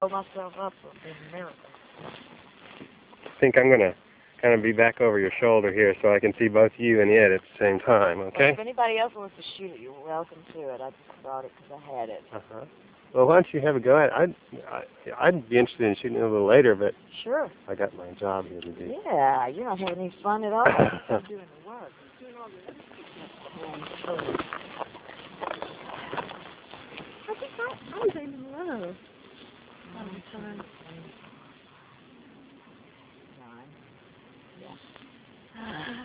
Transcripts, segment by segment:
myself up in a minute. I think I'm going to kind of be back over your shoulder here so I can see both you and it at the same time, Well, okay? if anybody else wants to shoot it, you're welcome to it. I just brought it because I had it. Uh-huh. Well, why don't you have a go at it? I'd be interested in shooting it a little later, but Sure. I got my job here to do. Yeah, you're not having any fun at all. I'm doing the work. I'm doing all the other stuff. I think I was aiming low. Time. 9.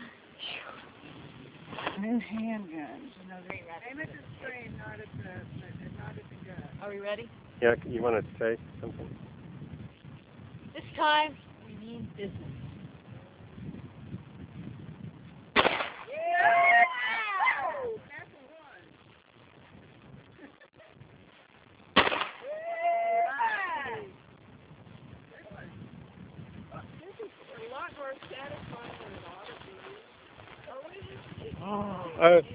New handguns. Aim at the screen, not at the gun. Are we ready? Yeah, you want to say something? This time, we mean business. Oh.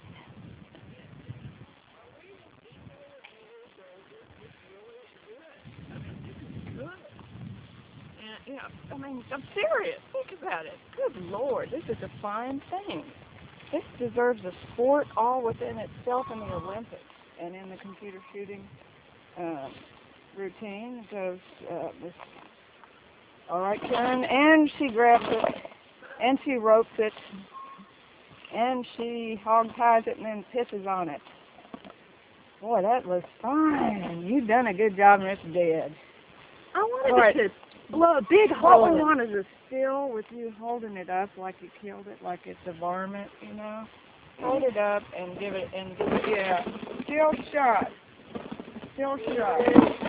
Yeah, I mean, I'm serious. Think about it. Good Lord, this is a fine thing. This deserves a sport all within itself in the Olympics and in the computer shooting routine. It goes this. All right, Karen, and she grabs it, and she ropes it, and she hog ties it and then pisses on it. Boy, that was fine. You've done a good job, Miss Dead. I wanted Right. to blow a big What hole we in it. want is a still with you holding it up like you killed it, like it's a varmint, you know. Hold it up and give it, yeah, still shot. Still shot.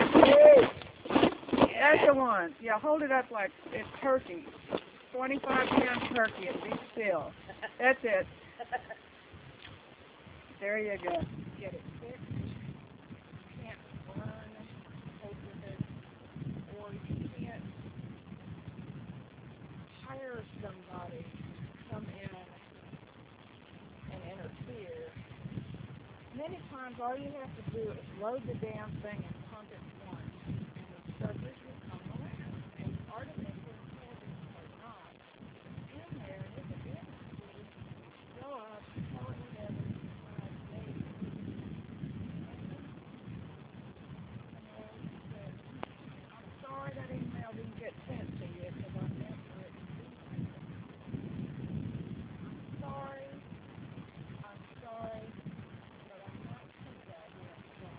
That's the one. Yeah, hold it up like it's turkey. 25-pound turkey and be still. That's it. There you go. Get it fixed. You can't burn hope with it, or you can't hire somebody to come in and interfere. Many times all you have to do is load the damn thing and pump it once, and the suckers will come around. And artificial intelligence are not in there, and if it is, go up, tell it whatever, I'm sorry that email didn't get sent to you because I meant for it to be there. I'm sorry, but I'm not sure that yet.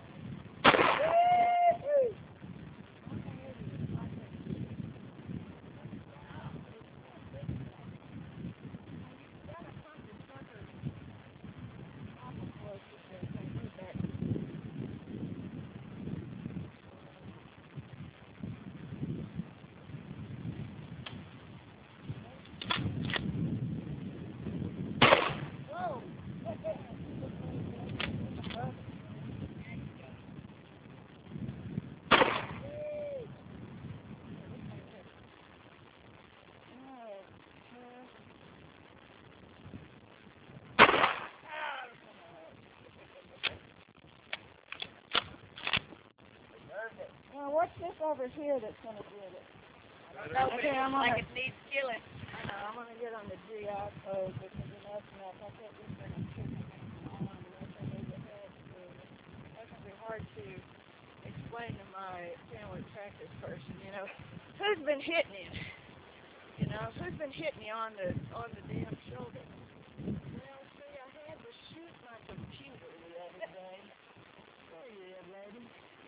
Now, what's this over here that's going to do it? Okay, Like it needs killing. I know, I'm going to get on the GI code because enough's enough. I put this thing in chicken on unless I need the head food. That's going to be hard to explain to my family practice person, you know. Who's been hitting him? You know, who's been hitting you on the damn shoulder? Well, see, I had to shoot my computer the other day. There you are, lady.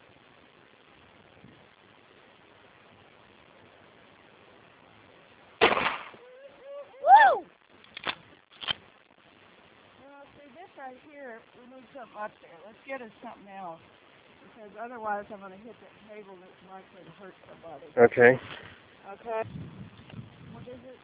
Woo! Well, see, this right here, we need something up there. Let's get us something else. Because otherwise I'm going to hit that table that's likely to hurt somebody. Okay. Okay? What is it?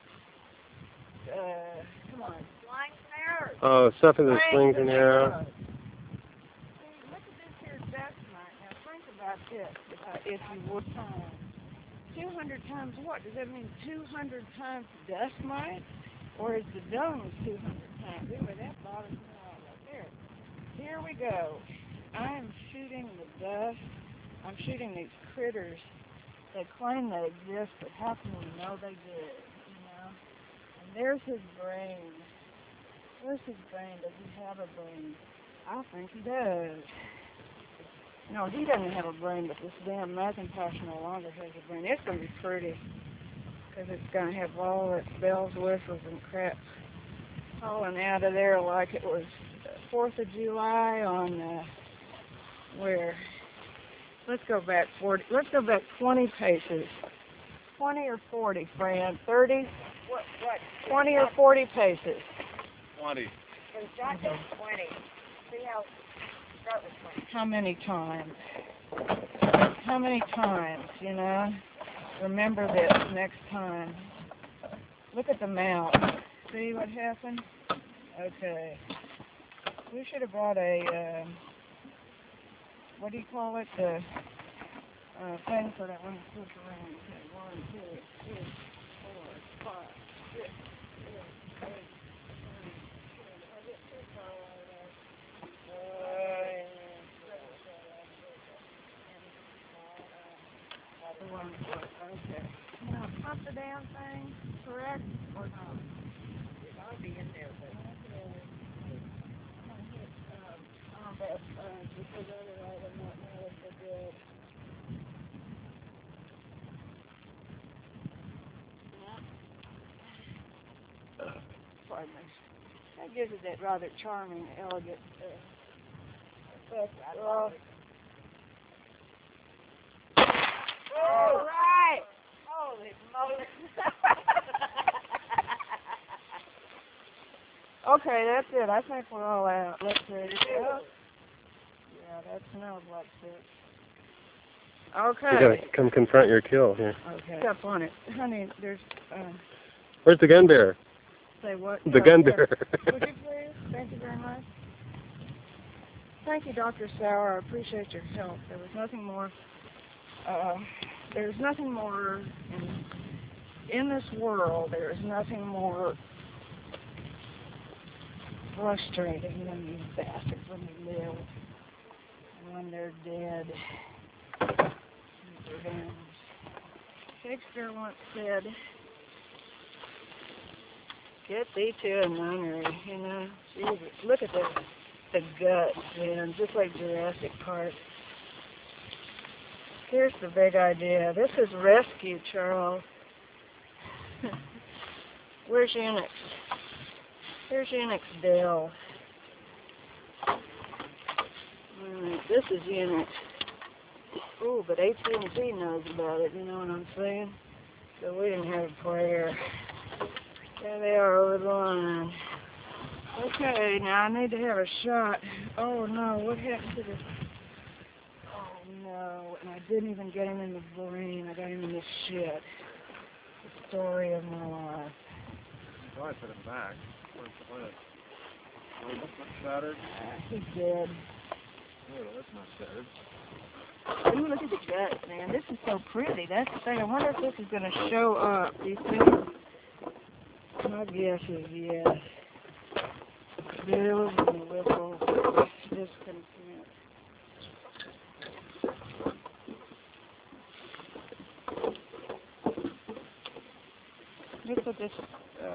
Come on. Flying arrows. Oh, something that slings an arrow. See, look at this here dust mite. Now think about this, if you would. 200 times what? Does that mean 200 times dust mite? Or is the dome 200 times? Anyway, that bothers me all right there. Here we go. I am shooting the dust I'm shooting these critters. They claim they exist, but how can we know they did, you know? And there's his brain. Where's his brain? Does he have a brain? I think he does. No, he doesn't have a brain, but this damn Macintosh no longer has a brain. It's going to be pretty, because it's going to have all its bells, whistles, and crap falling out of there like it was 4th of July on, where? Let's go back 40. Let's go back 20 paces. 20 or 40, Fran? 30? What? 20 or 40 paces. 20. Start with 20. See how, start with 20. How many times? How many times, you know? Remember this next time. Look at the mouth. See what happened? Okay. We should have brought a, what do you call it? The thing for that one to switch around. Okay, 1, 2, 3, 4, 5, 6, 7, 8, 9, 10. I get too far away there. Okay. Now, pump the damn thing, correct? Or not? It ought to be in there, but because otherwise I'm not know if they're good. Pardon me. That gives it that rather charming, elegant effect. all right. Holy moly. Okay, that's it. I think we're all out. Let's see. Yeah, that smells like fish. Okay. You gotta come confront your kill here. Okay. Up on it. Honey, there's, Where's the gun bearer? say what? The gun bearer. Would you please? Thank you very much. Thank you, Dr. Sauer. I appreciate your help. There was nothing more, there's nothing more in this world, there is nothing more frustrating than these bastards when they live and when they're dead. Revenge. Shakespeare once said, "Get thee to a nunnery," you know. Jesus, look at the guts, man, just like Jurassic Park. Here's the big idea. This is rescue, Charles. Where's Unix? Here's Unix Dell. This is Unix. Ooh, but AT&T knows about it, you know what I'm saying? So we didn't have a prayer. There they are over the line. Okay, now I need to have a shot. Oh no, what happened to this? Oh no, and I didn't even get him in the brain. I got him in the shit. The story of my life. Oh, I put him back. Where's the lid? Oh, that's not shattered. He's dead. Oh, that's not shattered. Ooh, look at the guts, man. This is so pretty. That's the thing. I wonder if this is going to show up. Do you think? My guess is yes. Bills and whistles. Discontent. Look at this.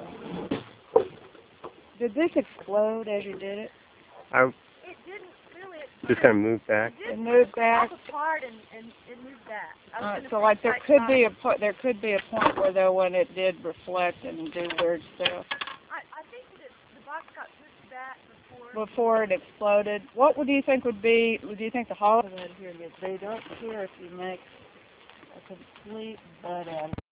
Did this explode as you did it? It didn't really. Just kind of move back. It moved back. apart and it moved back. So like there could be a point where though when it did reflect and do weird stuff. I think that the box got pushed back before. Before it exploded. What do you think would be? Do you think the hollow? They don't care if you make a complete butt out of it.